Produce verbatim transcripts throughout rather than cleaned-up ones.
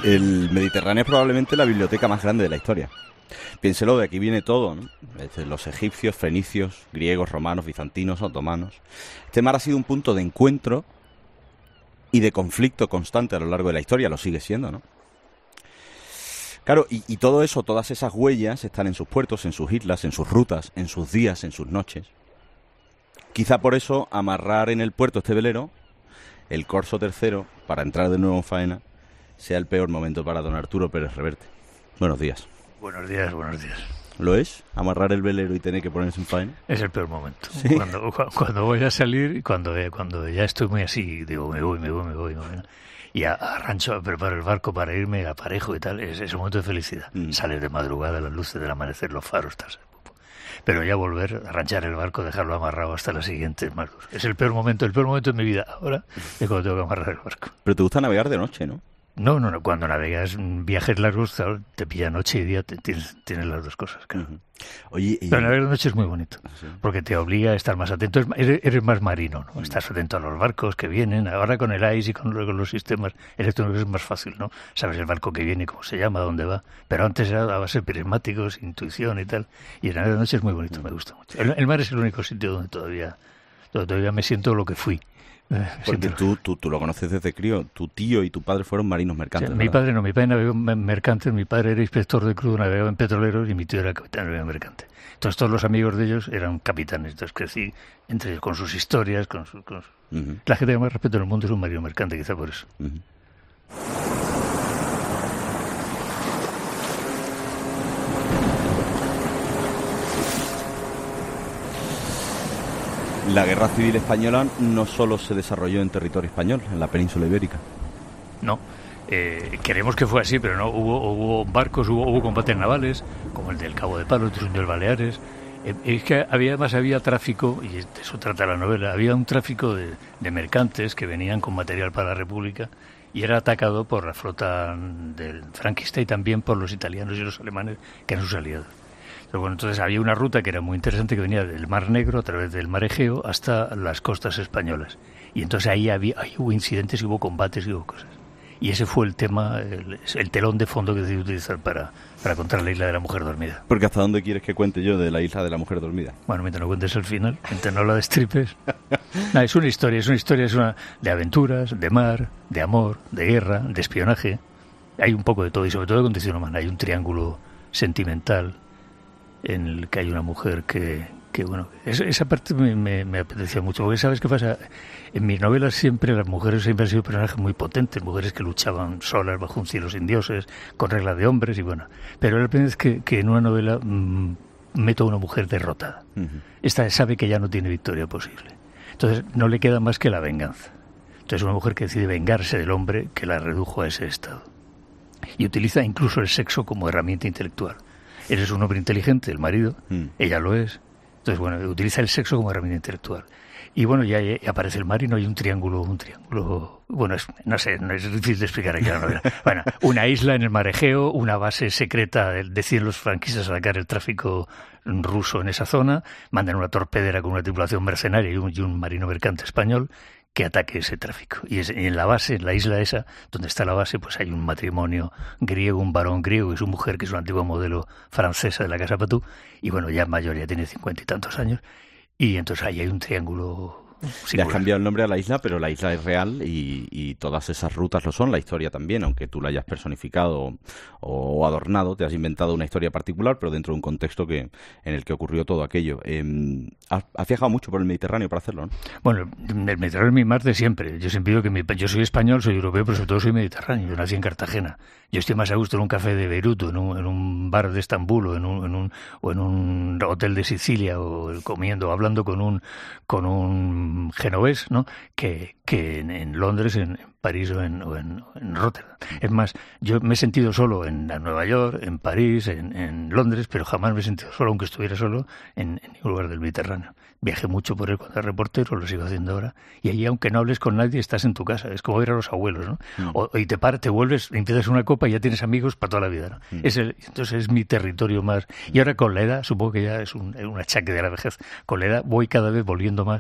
El Mediterráneo es probablemente la biblioteca más grande de la historia. Piénselo, de aquí viene todo, ¿no? Desde los egipcios, fenicios, griegos, romanos, bizantinos, otomanos. Este mar ha sido un punto de encuentro y de conflicto constante a lo largo de la historia, lo sigue siendo, ¿no? Claro, y, y todo eso, todas esas huellas están en sus puertos, en sus islas, en sus rutas, en sus días, en sus noches. Quizá por eso amarrar en el puerto este velero, el Corso tercero, para entrar de nuevo en faena, sea el peor momento para don Arturo Pérez Reverte. Buenos días. Buenos días, buenos días. ¿Lo es? ¿Amarrar el velero y tener que ponerse en faena? Es el peor momento. ¿Sí? Cuando, cuando voy a salir, cuando, cuando ya estoy muy así, digo, me voy, me voy, me voy. Me voy. Y arrancho, preparo el barco para irme, aparejo y tal. Es, es un momento de felicidad. Mm. Sales de madrugada, las luces del amanecer, los faros, tal. Pero ya volver, arranchar el barco, dejarlo amarrado hasta la siguiente es más duro. Es el peor momento, el peor momento de mi vida ahora es cuando tengo que amarrar el barco. Pero te gusta navegar de noche, ¿no? No, no, no. Cuando navegas viajes largos, te pilla noche y día, te, tienes, tienes las dos cosas, claro. Uh-huh. Oye, y... Pero navegar de noche es muy bonito, ¿sí? Porque te obliga a estar más atento. Eres, eres más marino, ¿no? Uh-huh. Estás atento a los barcos que vienen. Ahora con el I C E y con, con los sistemas electrónicos es más fácil, ¿no? Sabes el barco que viene, cómo se llama, dónde va. Pero antes era a base de prismáticos, intuición y tal. Y el navegar de noche es muy bonito, uh-huh. Me gusta mucho. El, el mar es el único sitio donde todavía, donde todavía me siento lo que fui. Porque tú, tú, tú lo conoces desde crío. Tu tío y tu padre fueron marinos mercantes. Sí, mi padre no, mi padre navegó en mercantes, mi padre era inspector de crudo, navegaba en petroleros y mi tío era capitán de mercante. Entonces todos los amigos de ellos eran capitanes. Entonces crecí entre ellos con sus historias, con sus... Con sus... Uh-huh. La gente que más respeto en el mundo es un marino mercante, quizá por eso. Uh-huh. La Guerra Civil Española no solo se desarrolló en territorio español, en la península ibérica. No, eh, queremos que fue así, pero no. Hubo, hubo barcos, hubo, hubo combates navales, como el del Cabo de Palos, el del Baleares. Eh, es que había, además había tráfico, y de eso trata la novela, había un tráfico de, de mercantes que venían con material para la República y era atacado por la flota del franquista y también por los italianos y los alemanes, que eran sus aliados. Pero bueno, entonces había una ruta que era muy interesante que venía del Mar Negro a través del Mar Egeo hasta las costas españolas. Y entonces ahí, había, ahí hubo incidentes, hubo combates y hubo cosas. Y ese fue el tema, el, el telón de fondo que decidí utilizar para, para contar la Isla de la Mujer Dormida. Porque ¿hasta dónde quieres que cuente yo de la Isla de la Mujer Dormida? Bueno, mientras no cuentes el final, mientras no la destripes. No, es una historia, es una historia es una de aventuras, de mar, de amor, de guerra, de espionaje. Hay un poco de todo y sobre todo de condición humana. Hay un triángulo sentimental en el que hay una mujer que, que bueno, esa, esa parte me, me, me apetecía mucho, porque ¿sabes qué pasa? En mis novelas siempre las mujeres siempre han sido personajes muy potentes, mujeres que luchaban solas bajo un cielo sin dioses, con reglas de hombres y bueno, pero la primera vez que, que en una novela mmm, meto a una mujer derrotada. Uh-huh. Esta sabe que ya no tiene victoria posible, entonces no le queda más que la venganza. Entonces una mujer que decide vengarse del hombre que la redujo a ese estado y utiliza incluso el sexo como herramienta intelectual. Eres un hombre inteligente, el marido, mm. ella lo es. Entonces, bueno, utiliza el sexo como herramienta intelectual. Y bueno, ya, ya aparece el mar y no hay un triángulo, un triángulo... Bueno, es, no sé, no es difícil de explicar aquí la novela. Bueno, una isla en el Mar Egeo, una base secreta, deciden los franquistas sacar el tráfico ruso en esa zona, mandan una torpedera con una tripulación mercenaria y un, y un marino mercante español que ataque ese tráfico. Y, es, y en la base, en la isla esa, donde está la base, pues hay un matrimonio griego, un varón griego y su mujer, que es una antigua modelo francesa de la Casa Patú, y bueno, ya mayor, ya tiene cincuenta y tantos años, y entonces ahí hay un triángulo Le has cambiado el nombre a la isla, pero la isla es real y, y todas esas rutas lo son, la historia también, aunque tú la hayas personificado o, o adornado, te has inventado una historia particular, pero dentro de un contexto que en el que ocurrió todo aquello. Eh, has, has viajado mucho por el Mediterráneo para hacerlo, ¿no? Bueno, el Mediterráneo es mi mar de siempre. Yo siempre digo que mi, yo soy español, soy europeo, pero sobre todo soy mediterráneo. Yo nací en Cartagena. Yo estoy más a gusto en un café de Beirut, o en un, en un bar de Estambul, o en un, en un, o en un hotel de Sicilia, o comiendo, hablando con un, con un genovés, ¿no? Que, que en, en Londres, en, en París o en, o en, en Rotterdam. Es más, yo me he sentido solo en Nueva York, en París, en, en Londres, pero jamás me he sentido solo, aunque estuviera solo, en, en ningún lugar del Mediterráneo. Viajé mucho por él cuando era reportero, lo sigo haciendo ahora, y allí, aunque no hables con nadie, estás en tu casa. Es como ir a los abuelos, ¿no? Mm. O, y te paras, te vuelves, empiezas una copa y ya tienes amigos para toda la vida, ¿no? Mm. Es el, entonces es mi territorio más. Y ahora con la edad, supongo que ya es un, un achaque de la vejez, con la edad voy cada vez volviendo más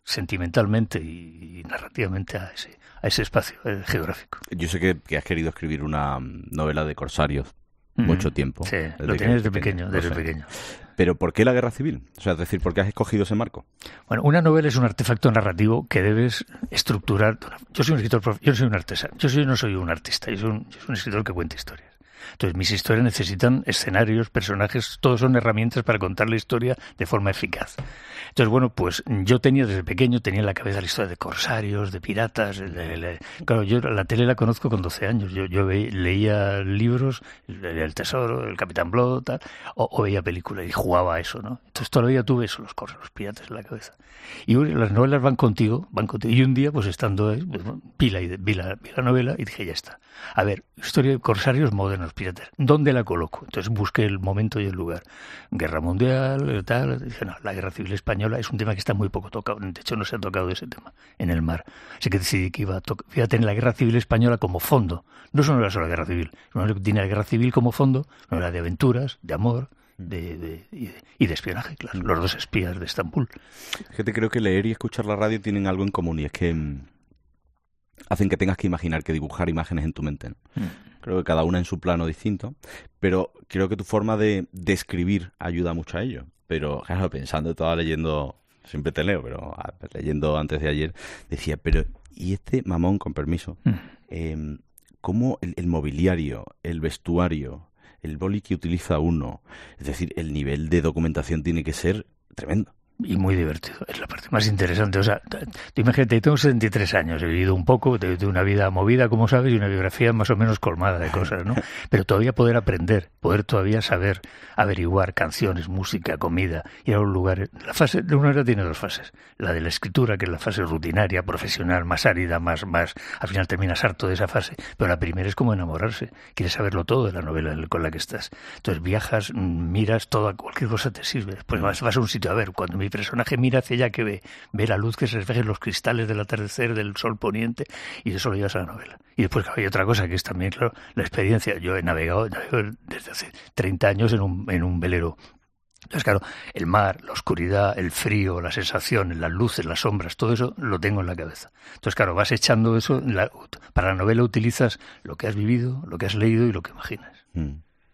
sentimentalmente y, y narrativamente a ese, a ese espacio eh, geográfico. Yo sé que, que has querido escribir una novela de corsarios Mm, mucho tiempo. Sí, lo tenía desde pequeño, desde pequeño. Pero ¿por qué la guerra civil? O sea, es decir, ¿por qué has escogido ese marco? Bueno, una novela es un artefacto narrativo que debes estructurar. Yo soy un escritor, prof- yo no soy un artesano, yo soy, no soy un artista, yo soy un, yo soy un escritor que cuenta historias. Entonces, mis historias necesitan escenarios, personajes, todos son herramientas para contar la historia de forma eficaz. Entonces, bueno, pues yo tenía desde pequeño, tenía en la cabeza la historia de corsarios, de piratas. De, de, de, claro, yo la tele la conozco con doce años. Yo, yo ve, leía libros, El Tesoro, El Capitán Blood, tal, o, o veía películas y jugaba a eso, ¿no? Entonces, todavía tuve eso, los corsarios, los piratas en la cabeza. Y las novelas van contigo, van contigo. Y un día, pues estando ahí, pues, vi, la, vi, la, vi la novela y dije, ya está. A ver, historia de corsarios modernos, piratas. ¿Dónde la coloco? Entonces busqué el momento y el lugar. Guerra mundial, tal. Dije, no, la guerra civil española es un tema que está muy poco tocado. De hecho, no se ha tocado ese tema en el mar. Así que decidí que iba a, to- iba a tener la guerra civil española como fondo. No es una novela solo la guerra civil. Es una novela que tiene la guerra civil como fondo, una novela de aventuras, de amor, de, de, y, de, y de espionaje, claro. Los dos espías de Estambul. Fíjate, creo que leer y escuchar la radio tienen algo en común y es que mmm, hacen que tengas que imaginar, que dibujar imágenes en tu mente, ¿no? Mm. Creo que cada una en su plano distinto, pero creo que tu forma de, de escribir ayuda mucho a ello. Pero, claro, pensando, estaba leyendo, siempre te leo, pero leyendo antes de ayer, decía, pero, ¿y este mamón, con permiso? Mm. Eh, ¿Cómo el, el mobiliario, el vestuario, el boli que utiliza uno, es decir, el nivel de documentación tiene que ser tremendo? Y muy divertido, es la parte más interesante. O sea, tú imagínate, tengo setenta y tres años, he vivido un poco, de, de una vida movida, como sabes, y una biografía más o menos colmada de cosas, ¿no? Pero todavía poder aprender, poder todavía saber averiguar canciones, música, comida, ir a un lugar. La fase de una era tiene dos fases. La de la escritura, que es la fase rutinaria, profesional, más árida, más, más, al final terminas harto de esa fase. Pero la primera es como enamorarse. Quieres saberlo todo de la novela con la que estás. Entonces viajas, miras todo, cualquier cosa te sirve. Después vas, vas a un sitio a ver, cuando mi personaje mira hacia allá, que ve, ve la luz que se refleja en los cristales del atardecer, del sol poniente, y eso lo llevas a la novela. Y después, claro, hay otra cosa que es también, claro, la experiencia. Yo he navegado, navegado desde hace treinta años en un, en un velero. Entonces, claro, el mar, la oscuridad, el frío, las sensaciones, las luces, las sombras, todo eso lo tengo en la cabeza. Entonces, claro, vas echando eso. La, para la novela utilizas lo que has vivido, lo que has leído y lo que imaginas. Mm.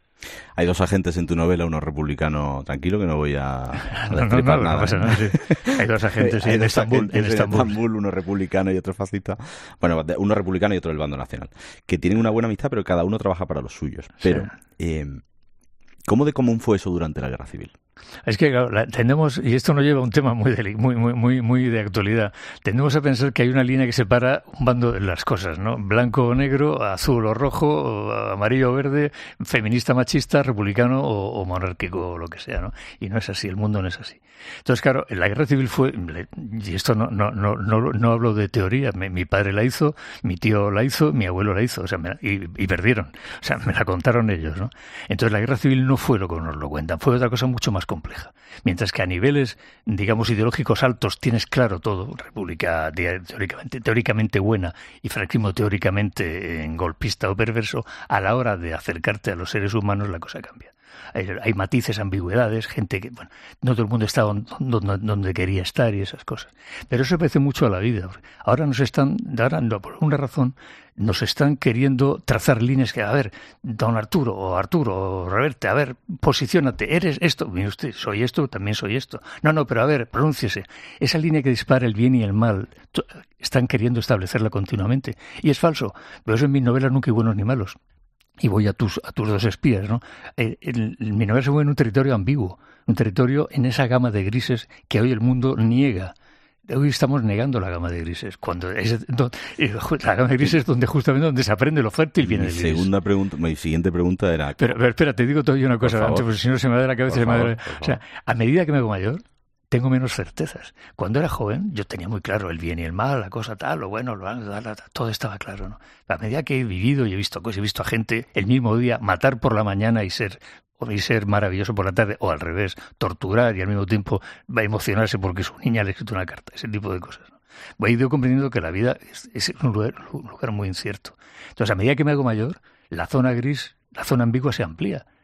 Hay dos agentes en tu novela, uno republicano tranquilo, que no voy a, a no, no, no, nada. No pasa nada, sí. Hay dos agentes Hay en, dos Estambul, agentes en Estambul. En Estambul, uno republicano y otro fascista. Bueno, uno republicano y otro del bando nacional. Que tienen una buena amistad, pero cada uno trabaja para los suyos. Pero, sí. eh, ¿cómo de común fue eso durante la Guerra Civil? Es que claro, la, tendemos, y esto nos lleva a un tema muy de, muy, muy, muy, muy de actualidad, tendemos a pensar que hay una línea que separa un bando de las cosas, ¿no? Blanco o negro, azul o rojo, o amarillo o verde, feminista, machista, republicano o, o monárquico o lo que sea, ¿no? Y no es así, el mundo no es así. Entonces, claro, la Guerra Civil fue, y esto no, no, no, no, no hablo de teoría, mi, mi padre la hizo, mi tío la hizo, mi abuelo la hizo, o sea, me, y, y perdieron, o sea, me la contaron ellos, ¿no? Entonces la Guerra Civil no fue lo que nos lo cuentan, fue otra cosa mucho más compleja. Mientras que a niveles, digamos, ideológicos altos tienes claro todo, república teóricamente, teóricamente buena y franquismo teóricamente en golpista o perverso, a la hora de acercarte a los seres humanos la cosa cambia. Hay, hay matices, ambigüedades, gente que, bueno, no todo el mundo está donde, donde, donde quería estar y esas cosas. Pero eso parece mucho a la vida. Ahora nos están, ahora no, por una razón, nos están queriendo trazar líneas que, a ver, don Arturo o Arturo o Reverte, a ver, posiciónate, eres esto, mire usted, soy esto, también soy esto. No, no, pero a ver, pronúnciese. Esa línea que dispara el bien y el mal, están queriendo establecerla continuamente. Y es falso. Pero eso en mis novelas nunca hay buenos ni malos. Y voy a tus a tus dos espías, ¿no? El, el, el, mi novela se mueve en un territorio ambiguo, un territorio en esa gama de grises que hoy el mundo niega. Hoy estamos negando la gama de grises. Cuando es, donde, la gama de grises es donde justamente donde se aprende lo fértil viene mi el gris. segunda pregunta, mi siguiente pregunta era. Pero, pero espera, te digo todavía una cosa favor, antes, porque si no se me va de la cabeza. Se me favor, va de la... O sea, a medida que me hago mayor, tengo menos certezas. Cuando era joven, yo tenía muy claro el bien y el mal, la cosa tal, lo bueno, lo malo, todo estaba claro, ¿no? A medida que he vivido y he visto cosas, he visto a gente el mismo día matar por la mañana y ser y ser maravilloso por la tarde, o al revés, torturar y al mismo tiempo va a emocionarse porque su niña le ha escrito una carta, ese tipo de cosas, ¿no? He ido comprendiendo que la vida es, es un, lugar, un lugar muy incierto. Entonces, a medida que me hago mayor, la zona gris, la zona ambigua se amplía.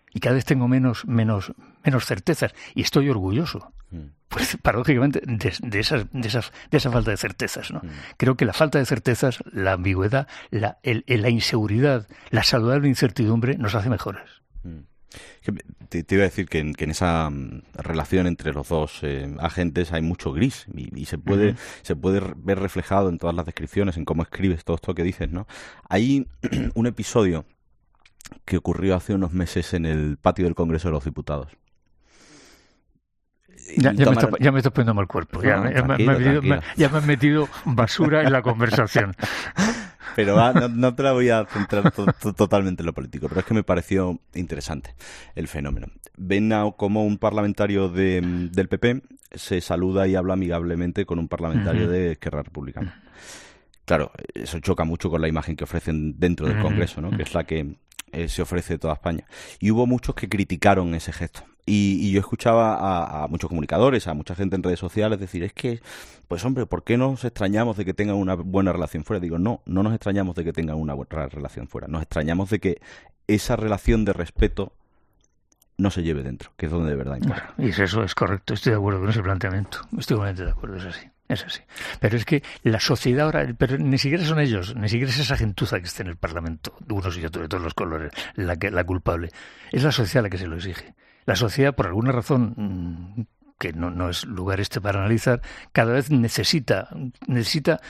y cada vez tengo menos, menos, menos certezas, y estoy orgulloso. Mm. Pues, paradójicamente, de, de, esas, de, esas, de esa falta de certezas, ¿no? Mm. Creo que la falta de certezas, la ambigüedad, la, el, el, la inseguridad, la saludable incertidumbre nos hace mejores. Mm. Te, te iba a decir que en, que en esa relación entre los dos eh, agentes hay mucho gris y, y se puede uh-huh. se puede ver reflejado en todas las descripciones, en cómo escribes todo esto que dices, ¿no? Hay un episodio que ocurrió hace unos meses en el patio del Congreso de los Diputados. Ya, ya, me está, ya me estoy poniendo mal cuerpo. Ya, no, ya, me, me metido, me, ya me han metido basura en la conversación. Pero va, no, no te la voy a centrar to, to, totalmente en lo político, pero es que me pareció interesante el fenómeno. Ven a cómo un parlamentario de, del P P se saluda y habla amigablemente con un parlamentario uh-huh. de Esquerra Republicana. Claro, eso choca mucho con la imagen que ofrecen dentro del Congreso, ¿no? Que es la que eh, se ofrece de toda España. Y hubo muchos que criticaron ese gesto. Y, y yo escuchaba a, a muchos comunicadores, a mucha gente en redes sociales decir, es que, pues hombre, ¿por qué nos extrañamos de que tengan una buena relación fuera? Digo, no, no nos extrañamos de que tengan una buena relación fuera. Nos extrañamos de que esa relación de respeto no se lleve dentro, que es donde de verdad importa. Bueno, y eso es correcto, estoy de acuerdo con ese planteamiento. Estoy completamente de acuerdo, es así. Es así. Pero es que la sociedad ahora, pero ni siquiera son ellos, ni siquiera es esa gentuza que está en el Parlamento, de unos y otros, de todos los colores, la, que, la culpable. Es la sociedad la que se lo exige. La sociedad, por alguna razón que no, no es lugar este para analizar, cada vez necesita, necesita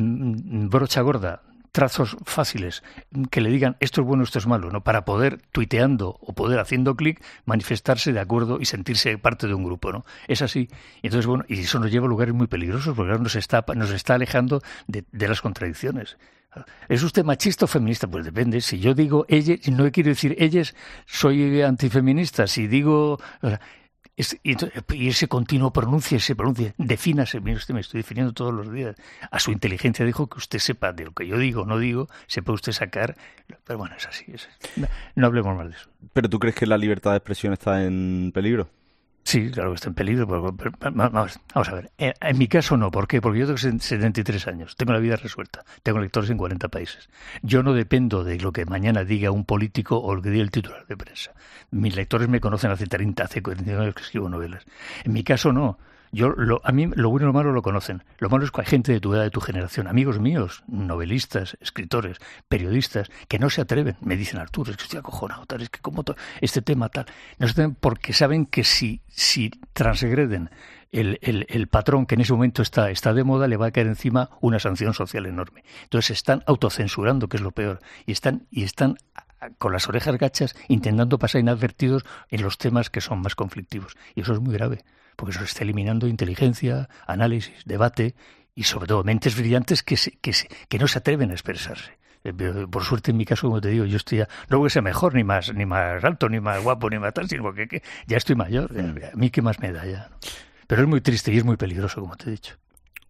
brocha gorda, trazos fáciles, que le digan esto es bueno, esto es malo, ¿no? Para poder, tuiteando o poder haciendo clic, manifestarse de acuerdo y sentirse parte de un grupo, ¿no? Es así. Y entonces, bueno, y eso nos lleva a lugares muy peligrosos, porque nos está, nos está alejando de, de las contradicciones. ¿Es usted machista o feminista? Pues depende. Si yo digo ella, no quiero decir ellas, soy antifeminista. Si digo... Es, y, y ese continuo pronuncia, se pronuncia, defínase, mire usted, me estoy definiendo todos los días. A su inteligencia dijo que usted sepa de lo que yo digo, no digo, sepa usted sacar. Pero bueno, es así. Es, no, no hablemos más de eso. ¿Pero tú crees que la libertad de expresión está en peligro? Sí, claro que está en peligro. Pero, pero, pero, vamos, vamos a ver. En, en mi caso no. ¿Por qué? Porque yo tengo setenta y tres años. Tengo la vida resuelta. Tengo lectores en cuarenta países. Yo no dependo de lo que mañana diga un político o lo que diga el titular de prensa. Mis lectores me conocen hace treinta, hace cuarenta años que escribo novelas. En mi caso no. Yo, lo, a mí lo bueno y lo malo lo conocen. Lo malo es que hay gente de tu edad, de tu generación, amigos míos, novelistas, escritores, periodistas, que no se atreven. Me dicen, Arturo, es que estoy acojonado, tal, es que como to- este tema tal. No se atreven porque saben que si, si transgreden el, el, el patrón que en ese momento está, está de moda, le va a caer encima una sanción social enorme. Entonces se están autocensurando, que es lo peor, y están, y están con las orejas gachas intentando pasar inadvertidos en los temas que son más conflictivos. Y eso es muy grave, porque eso está eliminando inteligencia, análisis, debate y sobre todo mentes brillantes que, se, que, se, que no se atreven a expresarse. Pero por suerte en mi caso, como te digo, yo estoy ya, no voy a ser mejor, ni más, ni más alto, ni más guapo, ni más tal, sino que, que ya estoy mayor. A mí qué más me da ya, ¿no? Pero es muy triste y es muy peligroso, como te he dicho.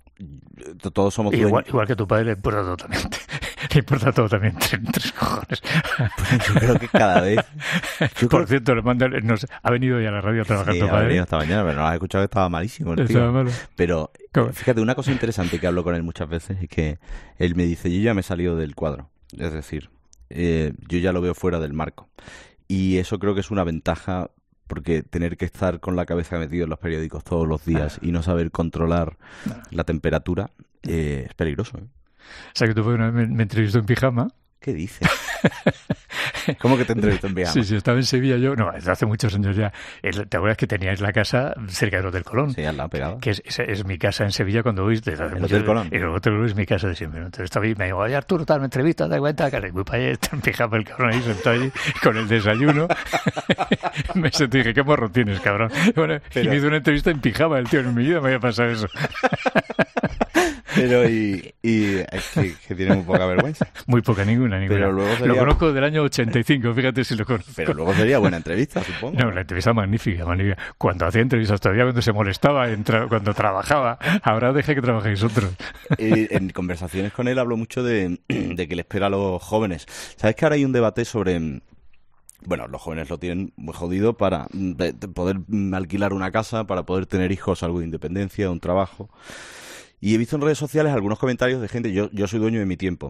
Todos somos igual, igual que a tu padre le importa todo también. Le importa todo también, tres, tres cojones. Pues yo creo que cada vez... Yo Por creo... cierto, le manda, nos, ha venido ya a la radio a trabajar sí, tu padre. ha venido esta mañana, pero no has escuchado que estaba malísimo el estaba tío. Malo. Pero fíjate, una cosa interesante que hablo con él muchas veces es que él me dice, yo ya me he salido del cuadro. Es decir, eh, yo ya lo veo fuera del marco. Y eso creo que es una ventaja, porque tener que estar con la cabeza metido en los periódicos todos los días ah. y no saber controlar ah. la temperatura eh, es peligroso, ¿eh? O sea, que tú una vez me, me entrevistó en pijama. ¿Qué dices? ¿Cómo que te entrevistó en pijama? Sí, sí, estaba en Sevilla yo, no, desde hace muchos años ya. ¿Te acuerdas que teníais la casa cerca del Hotel Colón? Sí, al lado pegado. Que es, es, es mi casa en Sevilla cuando voy desde hace ¿El mucho Hotel Colón? El Hotel Colón es mi casa de siempre, ¿no? Entonces estaba ahí, me dijo, oye Arturo, tal, me entrevista, te cuenta, que voy para allá, está en pijama el cabrón ahí sentado allí con el desayuno. Me sentí, dije, qué morro tienes, cabrón. Bueno, Pero... Y me hizo una entrevista en pijama, el tío, en mi vida me había pasado eso. Pero y, y es que, que tiene muy poca vergüenza. Muy poca, ninguna, ninguna. Pero luego sería... Lo conozco del año ochenta y cinco, fíjate si lo conozco. Pero luego sería buena entrevista, supongo. No, la entrevista magnífica, magnífica. Cuando hacía entrevistas todavía, cuando se molestaba, tra- cuando trabajaba. Ahora deja que trabajéis otros. Y en conversaciones con él hablo mucho de, de que le espera a los jóvenes. ¿Sabes que ahora hay un debate sobre... Bueno, los jóvenes lo tienen muy jodido para de, de poder alquilar una casa, para poder tener hijos, algo de independencia, un trabajo... Y he visto en redes sociales algunos comentarios de gente, yo, yo soy dueño de mi tiempo.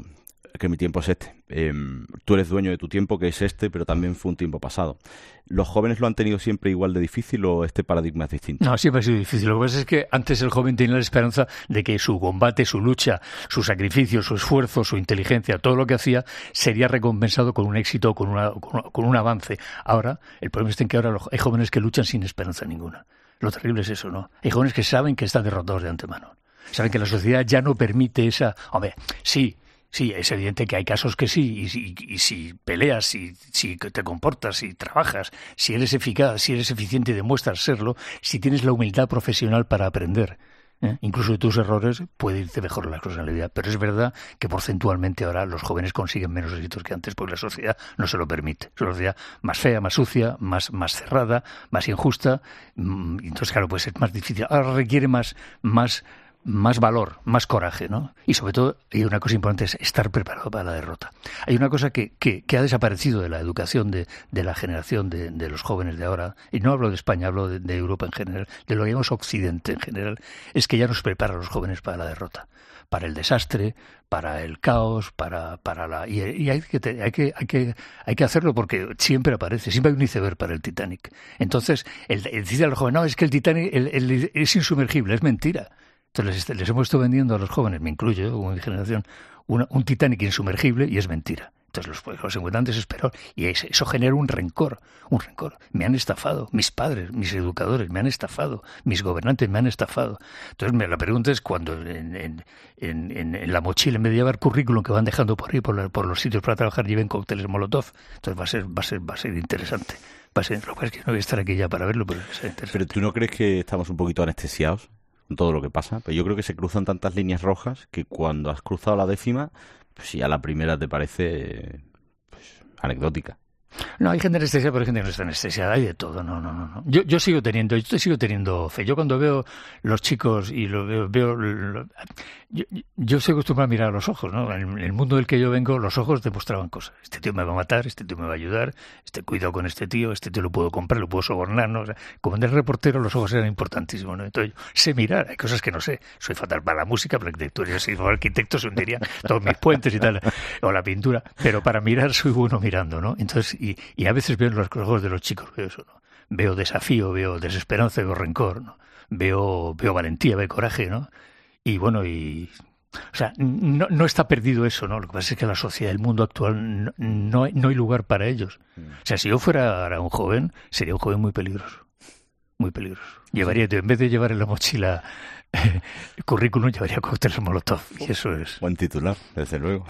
que mi tiempo es este. Eh, tú eres dueño de tu tiempo, que es este, pero también fue un tiempo pasado. ¿Los jóvenes lo han tenido siempre igual de difícil o este paradigma es distinto? No, siempre ha sido difícil. Lo que pasa es que antes el joven tenía la esperanza de que su combate, su lucha, su sacrificio, su esfuerzo, su inteligencia, todo lo que hacía sería recompensado con un éxito, con, una, con, con un avance. Ahora, el problema está en que ahora hay jóvenes que luchan sin esperanza ninguna. Lo terrible es eso, ¿no? Hay jóvenes que saben que están derrotados de antemano. Saben que la sociedad ya no permite esa... Hombre, sí... Sí, es evidente que hay casos que sí, y, y, y si peleas, si, si te comportas, si trabajas, si eres eficaz, si eres eficiente y demuestras serlo, si tienes la humildad profesional para aprender, ¿eh? Incluso de tus errores, puede irte mejor las cosas en la vida. Pero es verdad que porcentualmente ahora los jóvenes consiguen menos éxitos que antes porque la sociedad no se lo permite. Es una sociedad más fea, más sucia, más, más cerrada, más injusta. Entonces, claro, pues es más difícil. Ahora requiere más... más más valor, más coraje, ¿no? Y sobre todo, hay una cosa importante, es estar preparado para la derrota. Hay una cosa que, que, que ha desaparecido de la educación de, de la generación de, de los jóvenes de ahora, y no hablo de España, hablo de, de Europa en general, de lo que llamamos Occidente en general, es que ya nos prepara a los jóvenes para la derrota, para el desastre, para el caos, para, para la... Y, y hay, que, hay, que, hay, que, hay que hacerlo porque siempre aparece, siempre hay un iceberg para el Titanic. Entonces, el, el decir a los jóvenes, no, es que el Titanic el, el, es insumergible, es mentira. Entonces les, les hemos estado vendiendo a los jóvenes, me incluyo, como mi generación, una, un Titanic insumergible y es mentira. Entonces los, los encuentrantes esperan y eso, eso genera un rencor, un rencor. Me han estafado, mis padres, mis educadores me han estafado, mis gobernantes me han estafado. Entonces me, la pregunta es cuando en, en, en, en la mochila, en vez de llevar currículum que van dejando por ahí, por, la, por los sitios para trabajar, lleven cócteles Molotov. Entonces va a ser, va a ser, va a ser interesante. Va a ser, lo que es que no voy a estar aquí ya para verlo, pero va a ser interesante. ¿Pero tú no crees que estamos un poquito anestesiados con todo lo que pasa? Pero yo creo que se cruzan tantas líneas rojas que cuando has cruzado la décima, pues ya la primera te parece pues, anecdótica. No, hay gente anestesiada, pero hay gente que no está anestesiada, hay de todo, no, no, no. Yo, yo sigo teniendo, yo sigo teniendo fe. Yo cuando veo los chicos y lo veo, veo lo, yo, yo soy acostumbrado a mirar a los ojos, ¿no? En el mundo del que yo vengo, los ojos demostraban cosas. Este tío me va a matar, este tío me va a ayudar, este cuidado con este tío, este tío lo puedo comprar, lo puedo sobornar, ¿no? O sea, como en el reportero los ojos eran importantísimos, ¿no? Entonces yo sé mirar, hay cosas que no sé. Soy fatal para la música, para la arquitectura, yo soy arquitecto, se hundirían todos mis puentes y tal, o la pintura, pero para mirar soy bueno mirando, ¿no? Entonces, y, y a veces veo en los ojos de los chicos, veo eso, ¿no? Veo desafío, veo desesperanza, veo rencor, ¿no? Veo, veo valentía, veo coraje, ¿no? Y bueno, y... O sea, no, no está perdido eso, ¿no? Lo que pasa es que la sociedad, el mundo actual, no, no, hay, no hay lugar para ellos. O sea, si yo fuera ahora un joven, sería un joven muy peligroso. Muy peligroso. Llevaría, en vez de llevar en la mochila eh, el currículum, llevaría cócteles Molotov. Y eso es... Buen titular, desde luego.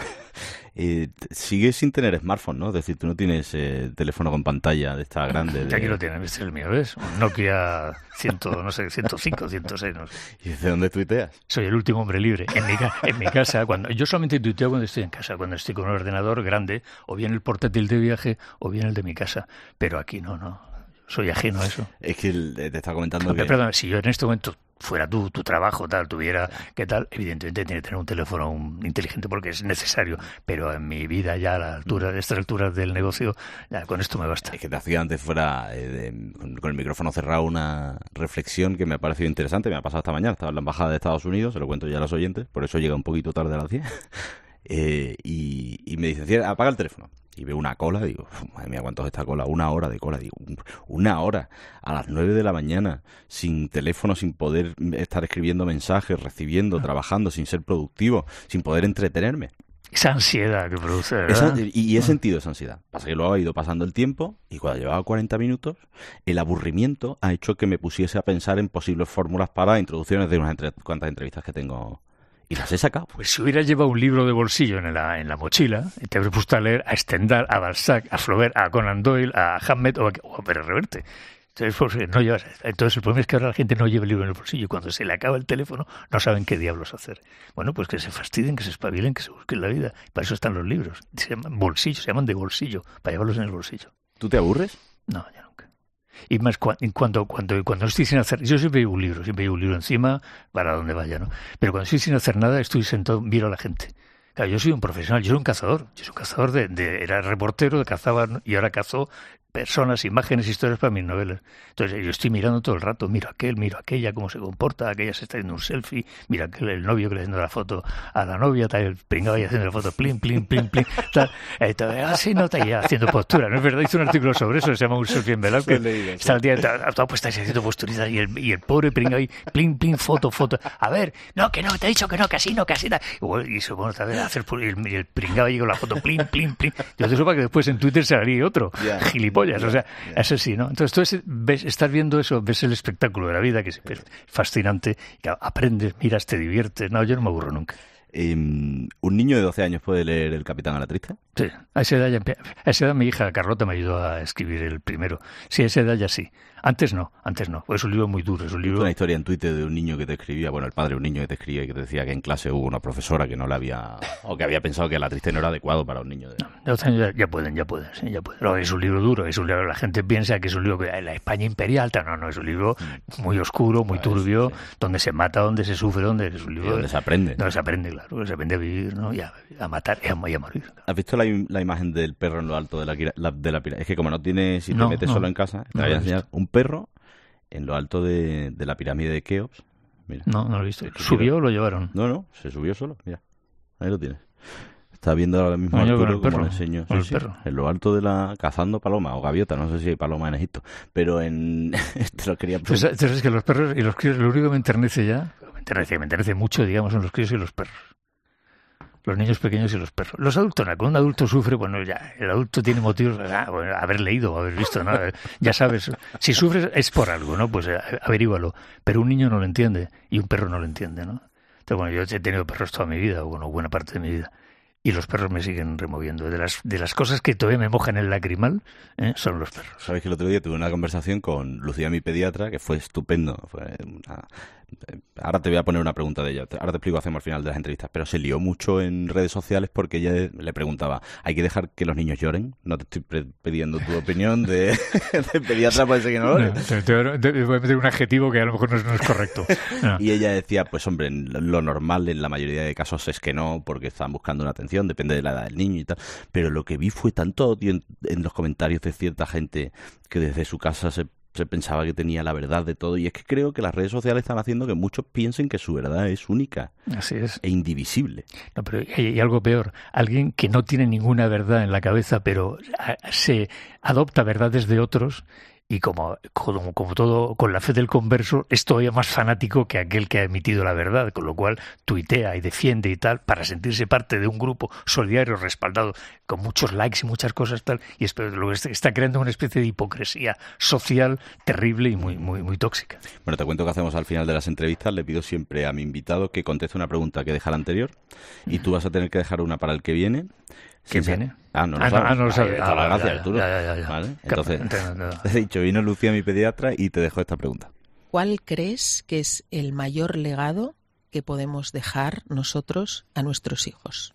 Eh, sigues sin tener smartphone, ¿no? Es decir, tú no tienes eh, teléfono con pantalla de esta grande. De... Aquí lo tienes, este es el mío, ¿ves? Un Nokia cien, no sé, ciento cinco, ciento seis, no sé. ¿Y desde dónde tuiteas? Soy el último hombre libre. En mi, en mi casa, cuando yo solamente tuiteo cuando estoy en casa, cuando estoy con un ordenador grande, o bien el portátil de viaje, o bien el de mi casa. Pero aquí no, no. Soy ajeno a eso. Es que te estaba comentando Porque, que... Perdón, si yo en este momento fuera tú, tu trabajo, tal, tuviera, ¿qué tal? Evidentemente tiene que tener un teléfono un, inteligente porque es necesario, pero en mi vida ya a la altura, de estas alturas del negocio, ya con esto me basta. Es que te hacía antes fuera, eh, de, con, con el micrófono cerrado, una reflexión que me ha parecido interesante, me ha pasado esta mañana, estaba en la embajada de Estados Unidos, se lo cuento ya a los oyentes, por eso llega un poquito tarde a las diez, eh, y, y me dicen, apaga el teléfono. Y veo una cola, digo, madre mía, ¿cuánto es esta cola? Una hora de cola, digo, una hora a las nueve de la mañana, sin teléfono, sin poder estar escribiendo mensajes, recibiendo, no. trabajando, sin ser productivo, sin poder entretenerme. Esa ansiedad que produce, ¿verdad? Esa, y, y he sentido esa ansiedad. Pasa que luego ha ido pasando el tiempo y cuando llevaba cuarenta minutos, el aburrimiento ha hecho que me pusiese a pensar en posibles fórmulas para introducciones de unas entre, cuantas entrevistas que tengo. Y las he sacado. Pues si hubieras llevado un libro de bolsillo en la, en la mochila, te habrías puesto a leer a Stendhal, a Balzac, a Flaubert, a Conan Doyle, a Hamlet o a, o a Pérez Reverte. Entonces, pues, no llevas, entonces el problema es que ahora la gente no lleva el libro en el bolsillo y cuando se le acaba el teléfono no saben qué diablos hacer. Bueno, pues que se fastidien, que se espabilen, que se busquen la vida. Para eso están los libros. Se llaman bolsillo, se llaman de bolsillo, para llevarlos en el bolsillo. ¿Tú te aburres? No, ya nunca. Y más cuando, cuando, cuando, cuando estoy sin hacer... Yo siempre llevo un libro, siempre llevo un libro encima para donde vaya, ¿no? Pero cuando estoy sin hacer nada, estoy sentado, miro a la gente. Claro, yo soy un profesional, yo soy un cazador. Yo soy un cazador de... de era reportero, de cazaba y ahora cazo personas, imágenes, historias para mis novelas. Entonces yo estoy mirando todo el rato, miro a aquel, miro a aquella, cómo se comporta, aquella se está haciendo un selfie, mira aquel, el novio que le está haciendo la foto a la novia, tal, el pringado ahí haciendo la foto, plin, plin, plin, plin, tal, así no está ya haciendo postura, ¿no es verdad? Hice un artículo sobre eso, se llama Un selfie en Velázquez, está el día toda puesta ahí haciendo posturitas y el, y el pobre pringado ahí, plin, plin, foto, foto, a ver, no, que no, te he dicho que no, que así no, que así, tal. Y, bueno, y se pone otra vez a hacer, y el, el pringado ahí con la foto, plin, plin, plin, yo te supo que después en Twitter se haría otro, yeah. gilipollas, yeah. o sea, yeah. eso sí, ¿no? Entonces tú ves, ves, estás viendo eso, ves el espectáculo de la vida, que es fascinante, que aprendes, miras, te diviertes. No, yo no me aburro nunca. Eh, ¿Un niño de doce años puede leer El Capitán a la Triste? Sí, a esa edad, ya, a esa edad mi hija Carlota me ayudó a escribir el primero. Sí, a esa edad ya sí. Antes no, antes no. Es un libro muy duro. Es un libro... una historia en Twitter de un niño que te escribía, bueno, el padre de un niño que te escribía y que te decía que en clase hubo una profesora que no le había, o que había pensado que La Triste no era adecuado para un niño. De, no, de doce años ya, ya pueden, ya pueden, sí, ya pueden. No, es un libro duro, es un libro, la gente piensa que es un libro que la España imperial, no, no, es un libro muy oscuro, muy turbio, sí, sí. donde se mata, donde se sufre, donde es un libro... Y donde se aprende. Donde se aprende, claro, donde se aprende a vivir, ¿no? Y a, a matar y a, y a morir. Claro. ¿Has visto la, la imagen del perro en lo alto de la, la, de la pirámide? Es que como no tiene, si te no, metes no, solo en casa, te no voy a enseñar un perro en lo alto de, de la pirámide de Keops. Mira. No, no lo he visto. ¿Subió o lo llevaron? No, no, se subió solo. Mira, ahí lo tienes. Está viendo ahora mismo no, Arturo como le enseño. Sí, sí, en lo alto de la... cazando paloma o gaviota. No sé si hay paloma en Egipto. Pero en... te lo quería preguntar. Entonces, es que los perros y los críos, lo único que me enternece ya, me enternece, me enternece mucho, digamos, son los críos y los perros. Los niños pequeños y los perros. Los adultos, ¿no? Cuando un adulto sufre, bueno, ya, el adulto tiene motivos, ah, bueno, haber leído, haber visto, ¿no? Ya sabes, si sufres es por algo, ¿no? Pues averígualo. Pero un niño no lo entiende y un perro no lo entiende, ¿no? Entonces, bueno, yo he tenido perros toda mi vida, o bueno, buena parte de mi vida. Y los perros me siguen removiendo. De las de las cosas que todavía me mojan el lacrimal, ¿eh? son los perros. Sabes que el otro día tuve una conversación con Lucía, mi pediatra, que fue estupendo. Fue una... Ahora te voy a poner una pregunta de ella. Ahora te explico, hacemos al final de las entrevistas. Pero se lió mucho en redes sociales porque ella le preguntaba, ¿hay que dejar que los niños lloren? No te estoy pidiendo tu opinión de, de pediatra, puede ser que no lo no, te, te, te voy a meter un adjetivo que a lo mejor no es, no es correcto. No. Y ella decía, pues hombre, lo normal en la mayoría de casos es que no, porque están buscando una atención, depende de la edad del niño y tal. Pero lo que vi fue tanto odio en, en los comentarios de cierta gente que desde su casa se se pensaba que tenía la verdad de todo, y es que creo que las redes sociales están haciendo que muchos piensen que su verdad es única. Así es. E indivisible. No, pero hay, hay algo peor. Alguien que no tiene ninguna verdad en la cabeza, pero a, se adopta verdades de otros, y como, como, como todo, con la fe del converso, es todavía más fanático que aquel que ha emitido la verdad, con lo cual tuitea y defiende y tal, para sentirse parte de un grupo solidario, respaldado, con muchos likes y muchas cosas tal, y es, lo está creando una especie de hipocresía social terrible y muy, muy, muy tóxica. Bueno, te cuento que hacemos al final de las entrevistas, le pido siempre a mi invitado que conteste una pregunta que deja la anterior, y tú vas a tener que dejar una para el que viene. ¿Quién viene? Ah, no lo ah, sabes. No, no lo sabes. Ah, ah, gracias, ya, Arturo. Ya, ya, ya. ¿Vale? Entonces, no, no, no. te he dicho, vino Lucía, mi pediatra, y te dejo esta pregunta. ¿Cuál crees que es el mayor legado que podemos dejar nosotros a nuestros hijos?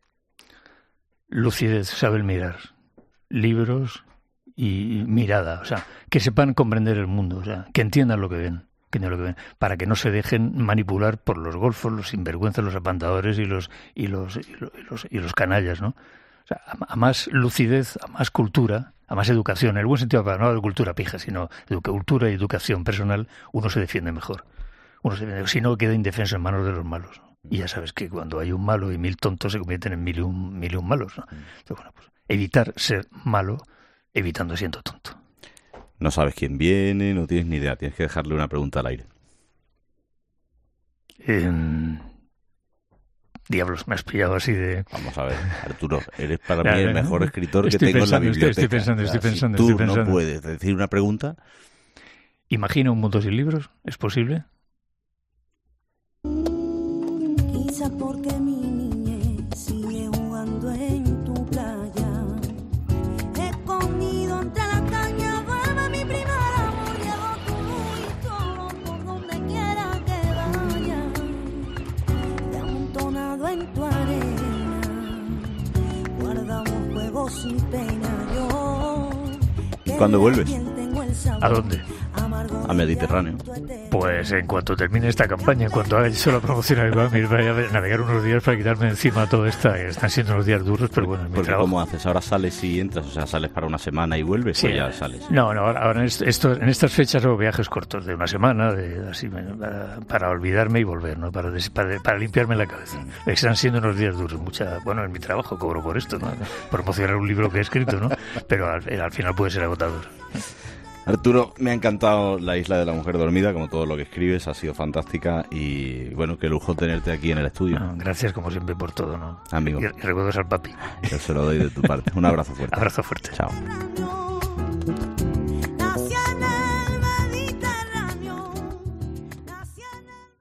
Lucidez, saber mirar. Libros y mirada. O sea, que sepan comprender el mundo. O sea, que entiendan lo que ven. Que no lo que ven, para que no se dejen manipular por los golfos, los sinvergüenzas, los apantadores y los y los y los, y los, y los canallas, ¿no? O sea, a, a más lucidez, a más cultura, a más educación, en el buen sentido, no de cultura pija, sino de cultura y educación personal, uno se defiende mejor. Uno se defiende, si no queda indefenso en manos de los malos. Y ya sabes que cuando hay un malo y mil tontos se convierten en mil y un, mil y un malos, ¿no? Entonces, bueno, pues evitar ser malo, evitando siendo tonto. No sabes quién viene, no tienes ni idea. Tienes que dejarle una pregunta al aire. Eh, diablos, me has pillado así de... Mamos a ver, Arturo, eres para mí el mejor escritor que tengo pensando, en la biblioteca. Estoy pensando, estoy pensando. Si tú estoy pensando. no puedes decir una pregunta... Imagina un mundo sin libros, ¿es posible? Quizá porque mi niñez sigue jugando en tu playa. Escondido entre la caña, vuelve mi primer amor. Llevo tu luz y todo por donde quiera que vaya. Te amontonado en tu arena, guardamos juegos sin pena. Yo. ¿Cuándo vuelves? ¿A dónde? Al Mediterráneo. Pues en cuanto termine esta campaña, en cuanto haga yo la promoción a Iván, me voy a navegar unos días para quitarme encima todo esta, que están siendo unos días duros, pero bueno, en mi Porque trabajo. ¿cómo haces? ¿Ahora sales y entras? O sea, ¿sales para una semana y vuelves Sí, o ya sales? No, no, ahora, ahora en, esto, en estas fechas hago viajes cortos, de una semana, de, así, para, para olvidarme y volver, ¿no? Para, des, para, para limpiarme la cabeza. Están siendo unos días duros, mucha, bueno, en mi trabajo cobro por esto, ¿no? Promocionar un libro que he escrito, ¿no? Pero al, al final puede ser agotador. Arturo, me ha encantado La Isla de la Mujer Dormida, como todo lo que escribes, ha sido fantástica y bueno, qué lujo tenerte aquí en el estudio. No, gracias como siempre por todo, ¿no? Amigo. Y, y recuerdos al papi. Yo se lo doy de tu parte. Un abrazo fuerte. Abrazo fuerte. Chao. No